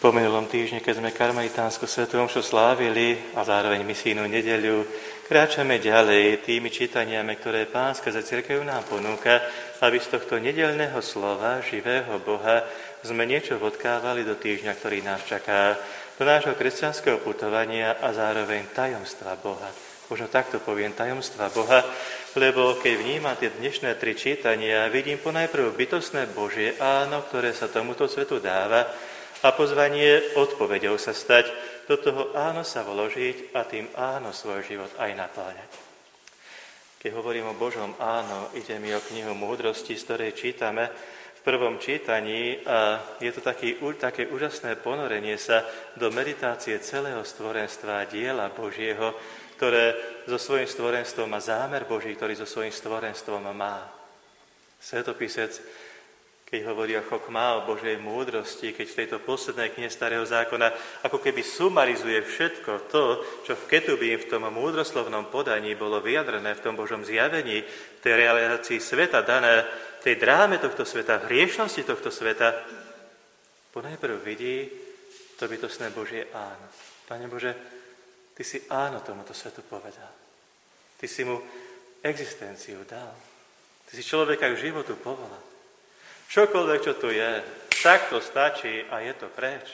Po minulom týždni, keď sme karmelitánsku svätú omšu slávili a zároveň misijnú nedeľu, kráčame ďalej tými čítaniami, ktoré Pán skrze cirkev nám ponúka, aby z tohto nedeľného slova živého Boha sme niečo odkávali do týždňa, ktorý nás čaká, do nášho kresťanského putovania a zároveň tajomstva Boha. Možno takto poviem, tajomstva Boha, lebo keď vnímam tie dnešné 3 čítania, vidím ponajprv bytostné Božie áno, ktoré sa tomuto svetu dáva, a pozvanie odpoveďou sa stať, do toho áno sa vložiť a tým áno svoj život aj napáľať. Keď hovorím o Božom áno, ide mi o knihu Múdrosti, z ktorej čítame v prvom čítaní a je to také úžasné ponorenie sa do meditácie celého stvorenstva, diela Božieho, ktoré so svojím stvorenstvom má zámer Boží, ktorý so svojím stvorenstvom má. Svetopisec, keď hovorí o chokmá, o Božej múdrosti, keď v tejto poslednej knihe Starého zákona ako keby sumarizuje všetko to, čo v Ketubím, v tom múdroslovnom podaní bolo vyjadrené v tom Božom zjavení, v tej realizácii sveta dané, v tej dráme tohto sveta, v hriešnosti tohto sveta, ponajprv vidí to bytostné Božie áno. Pane Bože, Ty si áno tomuto svetu povedal. Ty si mu existenciu dal. Ty si človeka k životu povolal. Čokoľvek, čo tu je, tak to stačí a je to preč.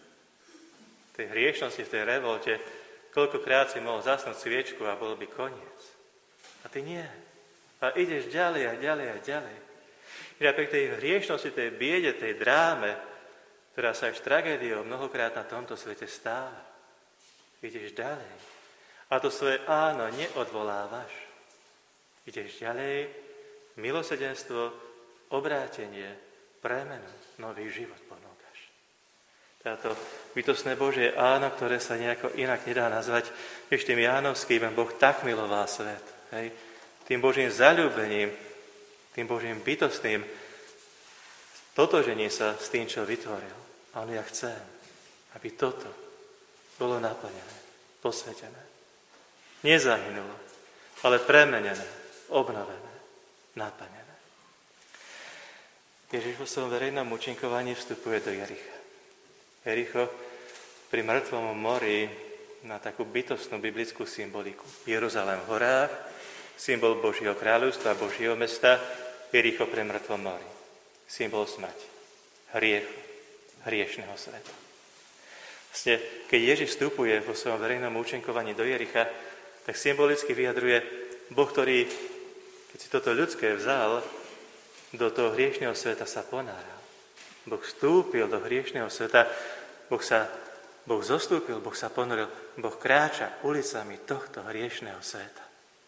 V tej hriešnosti, v tej revolte, koľkokrát si mohol zasnúť sviečku a bolo by koniec. A ty nie. A ideš ďalej a ďalej a ďalej. I napriek tej hriešnosti, tej biede, tej dráme, ktorá sa až tragédiou mnohokrát na tomto svete stáva. Ideš ďalej. A to svoje áno neodvolávaš. Ideš ďalej, milosrdenstvo, obrátenie, premenu, nový život ponúkaš. Táto bytostné Božie áno, ktoré sa nejako inak nedá nazvať, ešte tým jánovským, Boh tak miloval svet. Hej? Tým Božím zaľúbením, tým Božím bytostným totoženie sa s tým, čo vytvoril. A on ja chcem, aby toto bolo naplnené, posvetené. Nezahynulo, ale premenené, obnovené, naplnené. Ježiš vo svojom verejnom účinkovaní vstupuje do Jericha. Jericho pri mŕtvom mori na takú bytostnú biblickú symboliku. Jeruzalém v horách, symbol Božieho kráľovstva, Božieho mesta, Jericho pri mŕtvom mori. Symbol smrti, hriechu, hriešného sveta. Vlastne, keď Ježiš vstupuje vo svojom verejnom účinkovaní do Jericha, tak symbolicky vyjadruje Boh, ktorý, keď si toto ľudské vzal, do toho hriešného sveta sa ponáral. Boh vstúpil do hriešného sveta, Boh zostúpil, Boh sa ponoril, Boh kráča ulicami tohto hriešného sveta.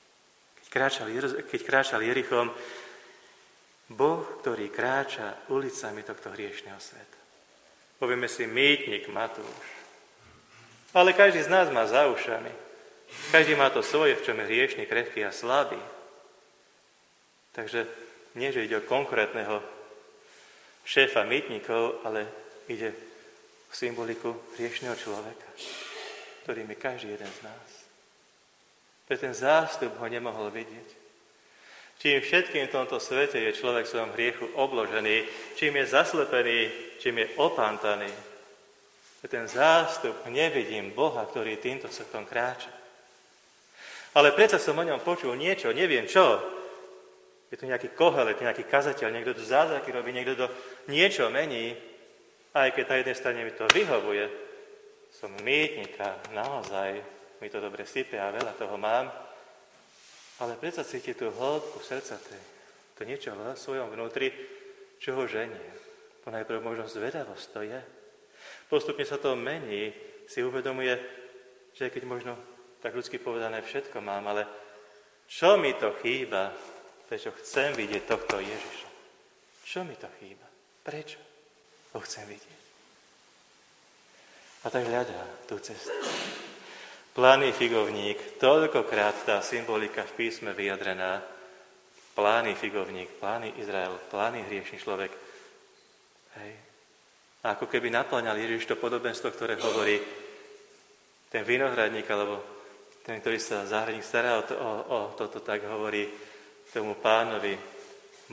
Keď kráčal Jerichom, Boh, ktorý kráča ulicami tohto hriešného sveta. Povieme si mýtnik Matúš. Ale každý z nás má za ušami. Každý má to svoje, v čom je hriešný, krehký a slabý. Takže nie, že ide o konkrétneho šéfa mýtnikov, ale ide o symboliku hriešného človeka, ktorým je každý jeden z nás. Pre ten zástup ho nemohol vidieť. Čím všetkým v tomto svete je človek v svojom hriechu obložený, čím je zaslepený, čím je opántaný. Pre ten zástup nevidím Boha, ktorý týmto svetom kráča. Ale predsa som o ňom počul niečo, neviem čo. Je to nejaký kohelet, nejaký kazateľ, niekto tu zázraky robí, niekto to niečo mení. Aj keď na jednej strane mi to vyhovuje, som mýtnik a naozaj mi to dobre sype a veľa toho mám, ale predsa cíti tú hĺbku srdca, to niečo v svojom vnútri, čo ho ženie. Ponajprv možno zvedavosť to je. Postupne sa to mení, si uvedomuje, že keď možno tak ľudsky povedané všetko mám, ale čo mi to chýba, prečo chcem vidieť tohto Ježiša? Čo mi to chýba? Prečo ho chcem vidieť? A tak hľadá tú cestu. Plány figovník, toľkokrát tá symbolika v písme vyjadrená. Plány figovník, plány Izrael, plány hriešný človek. Hej. A ako keby naplňal Ježiš to podobenstvo, ktoré hovorí ten vinohradník, alebo ten, ktorý sa záhradník stará o toto, tak hovorí tomu Pánovi,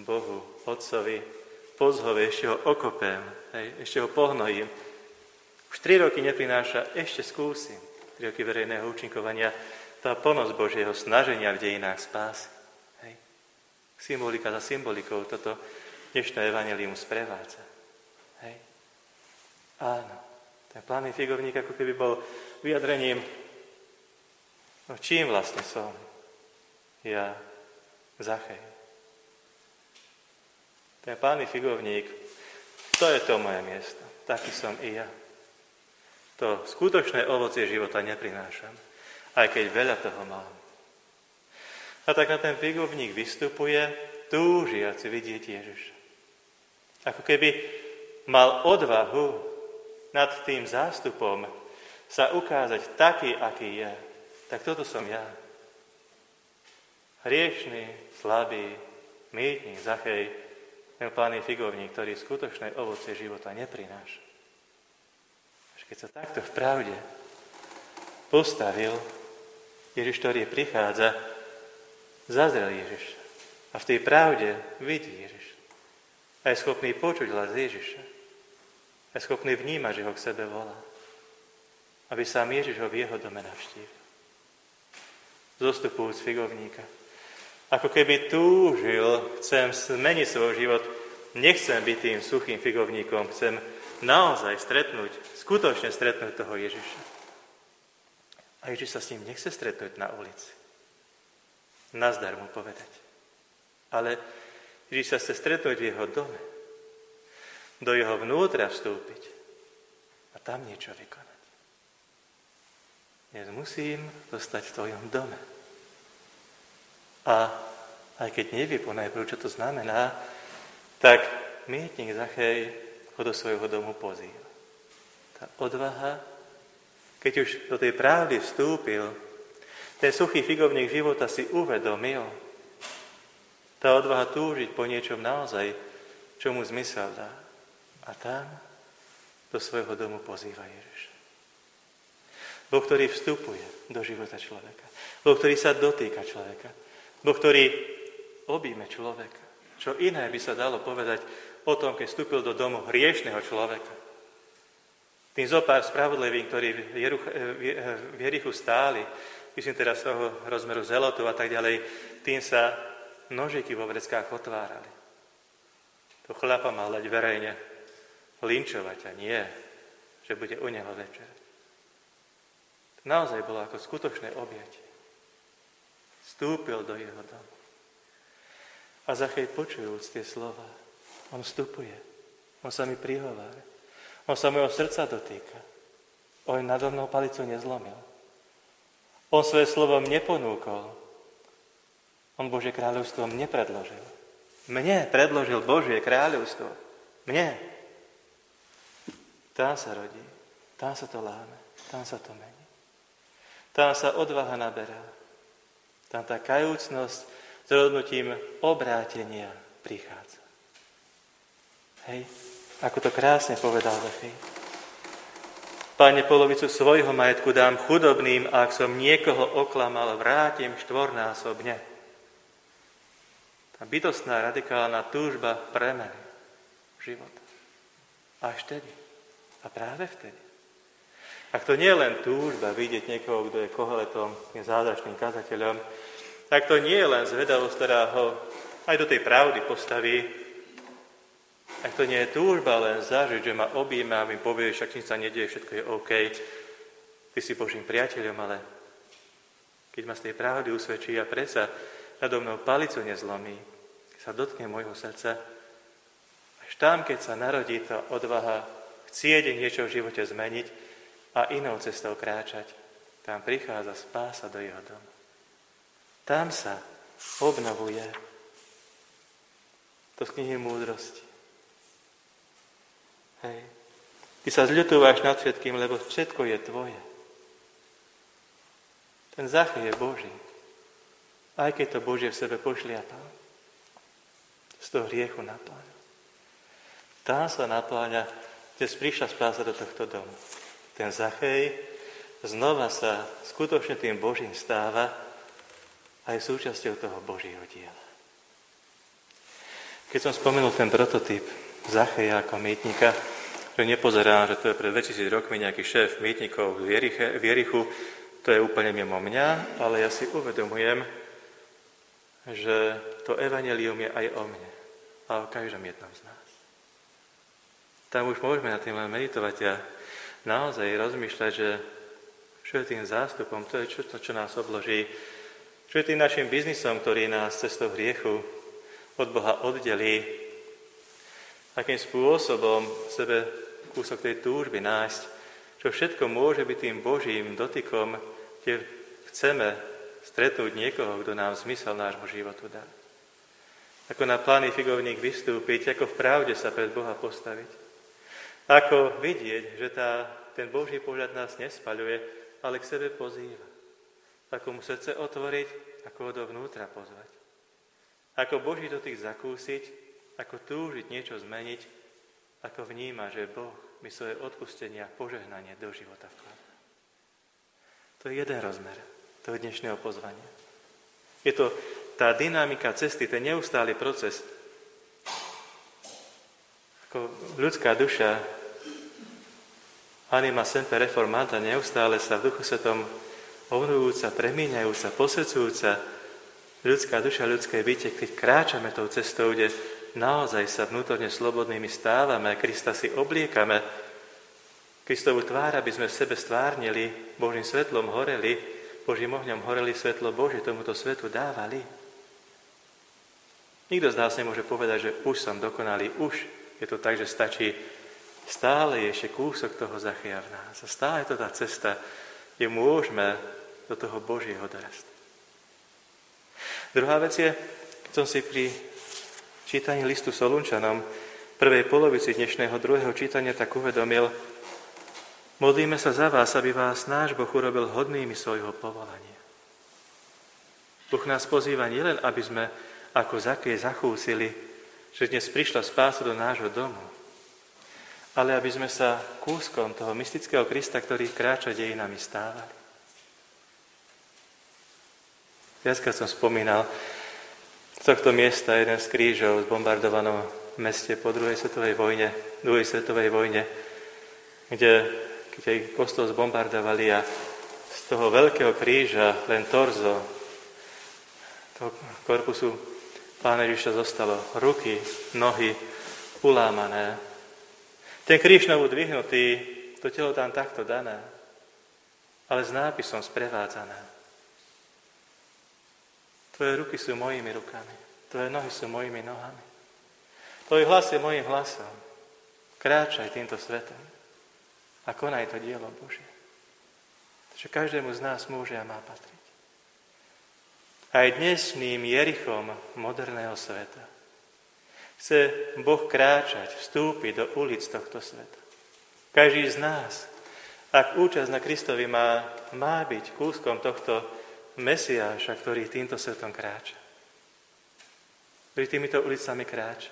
Bohu, Otcovi, pozhove, ešte ho okopem, hej, ešte ho pohnojím. 3 roky neprináša, ešte skúsim. 3 roky verejného účinkovania, tá plnosť Božieho snaženia v dejinách spásy. Hej. Symbolika za symbolikou toto dnešné evanjelium sprevádza. Hej. Áno, ten plánny figovník ako keby bol vyjadrením, no čím vlastne som? Ja, Zachej. Ten plánny figovník, to je to moje miesto. Taký som i ja. To skutočné ovocie života neprinášam, aj keď veľa toho mám. A tak na ten figovník vystupuje túžiaci vidieť Ježiša. Ako keby mal odvahu nad tým zástupom sa ukázať taký, aký je. Tak toto som ja. Hriešný, slabý, mýtnik, Zachej, ten plánny figovník, ktorý skutočné ovocie života neprináša. Až keď sa takto v pravde postavil, Ježiš, ktorý prichádza, zazrel Ježiša. A v tej pravde vidí Ježiša. A je schopný počuť hlas Ježiša. A je schopný vnímať, že ho k sebe volá. Aby sám Ježiš ho v jeho dome navštívil. Zostupujúc figovníka. Ako keby túžil, chcem zmeniť svoj život, nechcem byť tým suchým figovníkom, chcem naozaj skutočne stretnúť toho Ježiša. A Ježiš sa s ním nechce stretnúť na ulici. Nazdar mu povedať. Ale Ježiš sa chce stretnúť v jeho dome. Do jeho vnútra vstúpiť. A tam niečo vykonať. Dnes musím zostať v tvojom dome. A aj keď nevie ponajprv, čo to znamená, tak mýtnik Zachej ho do svojho domu pozýva. Tá odvaha, keď už do tej pravdy vstúpil, ten suchý figovník života si uvedomil, tá odvaha túžiť po niečom naozaj, čo mu zmysel dá. A tam do svojho domu pozýva Ježiša. Boh, ktorý vstupuje do života človeka. Boh, ktorý sa dotýka človeka. Boh, ktorý objíme človeka. Čo iné by sa dalo povedať o tom, keď vstúpil do domu hriešného človeka. Tým zopár spravodlivým, ktorí v Jerichu stáli, myslím teraz toho rozmeru zelotov a tak ďalej, tým sa nožiky vo vreckách otvárali. To chlapa mal dať verejne linčovať a nie, že bude u neho večerať. To naozaj bolo ako skutočné objatie. Vstúpil do jeho domu. A Zachej, počujúc tie slova, on vstupuje. On sa mi prihovára. On sa mojho srdca dotýka. On nado mnou palicu nezlomil. On svoje slovo neponúkol. On Božie kráľovstvo mne predložil. Mne predložil Božie kráľovstvo. Mne. Tam sa rodí. Tam sa to láme. Tam sa to mení. Tam sa odvaha naberá. Tam tá kajúcnosť s rozhodnutím obrátenia prichádza. Hej, ako to krásne povedal Zachej. Páne, polovicu svojho majetku dám chudobným a ak som niekoho oklamal, vrátim 4-násobne. Tá bytostná radikálna túžba premeny života. Až vtedy. A práve vtedy. Ak to nie je len túžba vidieť niekoho, kto je Koheletom, je zázračným kazateľom, tak to nie je len zvedavosť, ktorá ho aj do tej pravdy postaví. Ak to nie je túžba len zažiť, že ma objíma a mi povie, však nič sa nedieje, všetko je OK, ty si Božím priateľom, ale keď ma z tej pravdy usvedčí a predsa nado mnou palicu nezlomí, sa dotkne môjho srdca, až tam, keď sa narodí tá odvaha chcieť niečo v živote zmeniť a inou cestou kráčať, tam prichádza spása do jeho domu. Tam sa obnovuje to z knihy múdrosti. Hej. Ty sa zľutováš nad všetkým, lebo všetko je tvoje. Ten Zachej je Boží. Aj keď to Božie v sebe pošliapal. Z toho hriechu napláňa. Tam sa napláňa, dnes prišla spása do tohto domu. Ten Zachej znova sa skutočne tým Božím stáva a je súčasťou toho Božieho diela. Keď som spomenul ten prototyp Zacheja ako mýtnika, že nepozerám, že to je pred 2000 rokmi nejaký šéf mýtnikov v Jerichu, to je úplne mimo mňa, ale ja si uvedomujem, že to evanjelium je aj o mne a o každom jednom z nás. Tam už môžeme na tým len meditovať a naozaj rozmýšľať, že čo je tým zástupom, to je čo nás obloží, čo je tým našim biznisom, ktorý nás cestou hriechu od Boha oddelí, akým spôsobom v sebe kúsok tej túžby nájsť, čo všetko môže byť tým Božím dotykom, kde chceme stretnúť niekoho, kto nám zmysel nášmu životu dá. Ako na planý figovník vystúpiť, ako v pravde sa pred Boha postaviť. Ako vidieť, že ten Boží pohľad nás nespaľuje, ale k sebe pozýva. Ako mu srdce otvoriť, ako ho dovnútra pozvať. Ako Boží dotyk zakúsiť, ako túžiť niečo zmeniť, ako vníma, že Boh mi svoje odpustenie a požehnanie do života vkladá. To je jeden rozmer toho dnešného pozvania. Je to tá dynamika cesty, ten neustály proces. Ako ľudská duša, anima semper reformata, neustále sa v Duchu Svetom obnovujúca, premieňajúca, posvedzujúca ľudská duša, ľudské bytie, keď kráčame tou cestou, kde naozaj sa vnútorne slobodnými stávame, Krista si obliekame, Kristovu tvár, aby sme v sebe stvárnili, Božím svetlom horeli, Božím ohňom horeli, svetlo Božie tomuto svetu dávali. Nikto z nás nemôže povedať, že už som dokonalý, už je to tak, že stačí stále je ešte kúsok toho Zachea v nás. A stále je to tá cesta, kde môžeme do toho Božieho dorastať. Druhá vec je, keď som si pri čítaní listu Solunčanom v prvej polovici dnešného druhého čítania tak uvedomil, modlíme sa za vás, aby vás náš Boh urobil hodnými svojho povolania. Boh nás pozýva nielen, aby sme ako Zakej zachúsili, že dnes prišla spása do nášho domu, ale aby sme sa kúskom toho mystického Krista, ktorý kráča dejinami, stávali. Viackrát som spomínal z tohto miesta jeden z krížov v bombardovanom meste po druhej svetovej vojne, kde keď aj kostol zbombardovali a z toho veľkého kríža len torzo toho korpusu Pána Ježiša zostalo ruky, nohy ulámané. Ten kríž novú dvihnutý, to telo tam takto dané, ale s nápisom sprevádzané. Tvoje ruky sú mojimi rukami, tvoje nohy sú mojimi nohami. Tvoj hlas je mojim hlasom. Kráčaj týmto svetom a konaj to dielo Božie. Takže každému z nás môže a má patriť. Aj dnešným Jerichom moderného sveta chce Boh kráčať, vstúpiť do ulic tohto sveta. Každý z nás, ak účasť na Kristovi má byť kúskom tohto Mesiáša, ktorý týmto svetom kráča. Ktorý týmito ulicami kráča.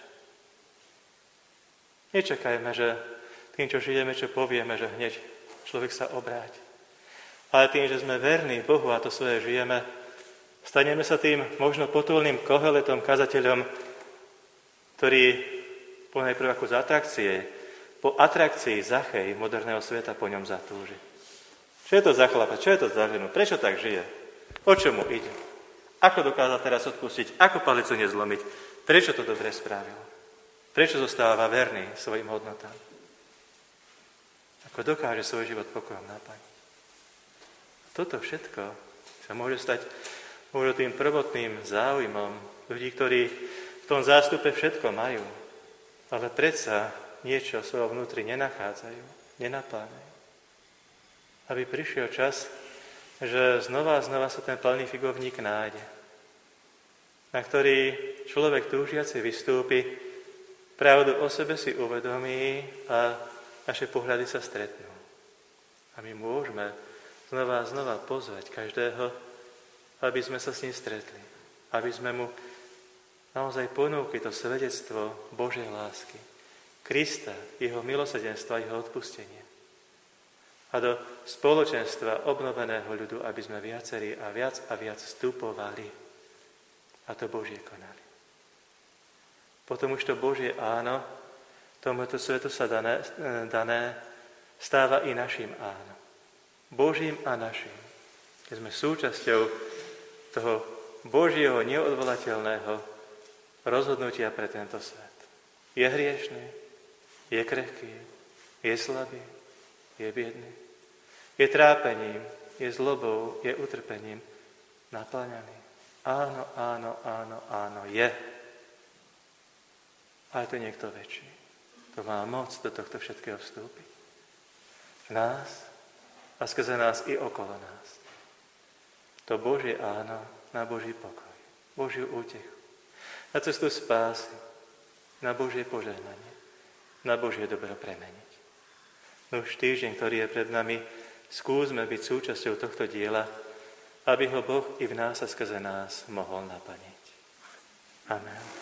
Nečakajme, že tým, čo žijeme, čo povieme, že hneď človek sa obráti. Ale tým, že sme verní Bohu a to svoje žijeme, staneme sa tým možno potulným Koheletom, kazateľom, ktorý ponajprv ako z atrakcie, po atrakcii Zachej moderného sveta po ňom zatúži. Čo je to za chlapa? Čo je to za ženu? Prečo tak žije? O čo mu ide? Ako dokázal teraz odpustiť? Ako palicu nezlomiť? Prečo to dobre spravil? Prečo zostáva verný svojim hodnotám? Ako dokáže svoj život pokojom naplniť? Toto všetko sa môže stať možno tým prvotným záujmom ľudí, ktorí v tom zástupe všetko majú, ale predsa niečo v svojom vnútri nenachádzajú, nenapláňajú. Aby prišiel čas, že znova a znova sa ten plný figovník nájde, na ktorý človek túžiaci vystúpi, pravdu o sebe si uvedomí a naše pohľady sa stretnú. A my môžeme znova a znova pozvať každého, aby sme sa s ním stretli, aby sme mu naozaj ponúkli to svedectvo Božej lásky, Krista, jeho milosrdenstva, jeho odpustenie. A do spoločenstva obnoveného ľudu, aby sme viacerí a viac vstupovali a to Božie konali. Potom už to Božie áno tomuto svetu sa dané stáva i našim áno. Božím a našim. Keď sme súčasťou toho Božieho neodvolateľného rozhodnutia pre tento svet. Je hriešný, je krehký, je slabý, je biedný. Je trápením, je zlobou, je utrpením naplňaný. Áno, áno, áno, áno, je. Ale to je niekto väčší. To má moc do tohto všetkého vstúpiť. V nás a skrze nás i okolo nás. To Božie áno na Boží pokoj, Božiu útechu, na cestu spásy, na Božie požehnanie, na Božie dobro premeniť. No už týždeň, ktorý je pred nami, skúsme byť súčasťou tohto diela, aby ho Boh i v nás a skrze nás mohol naplniť. Amen.